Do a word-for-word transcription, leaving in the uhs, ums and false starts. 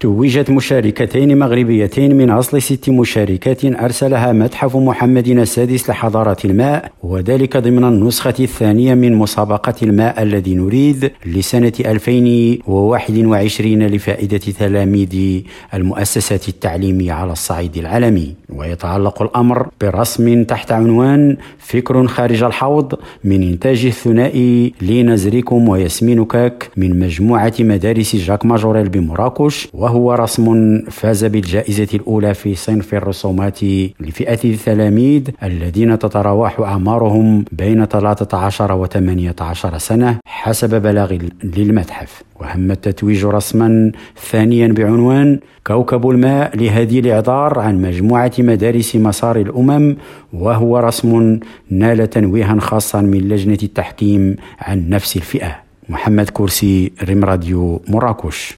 توجت مشاركتين مغربيتين من أصل ست مشاركات أرسلها متحف محمد السادس لحضارة الماء، وذلك ضمن النسخة الثانية من مسابقة الماء الذي نريد لسنة ألفين وواحد وعشرين لفائدة تلاميذ المؤسسات التعليمية على الصعيد العالمي. ويتعلق الأمر برسم تحت عنوان فكر خارج الحوض من إنتاج الثنائي لينا زريكوم وياسمين كاك من مجموعة مدارس جاك ماجوريل بمراكش، وهو رسم فاز بالجائزة الأولى في صنف الرسومات لفئة التلاميذ الذين تتراوح أعمارهم بين ثلاثة عشر و ثمانية عشر سنة حسب بلاغ للمتحف. وهم التتويج رسما ثانيا بعنوان كوكب الماء لهدي الإعذار عن مجموعة مدارس مسار الأمم، وهو رسم نال تنويها خاصا من لجنة التحكيم عن نفس الفئة. محمد كرسي، ريم راديو، مراكش.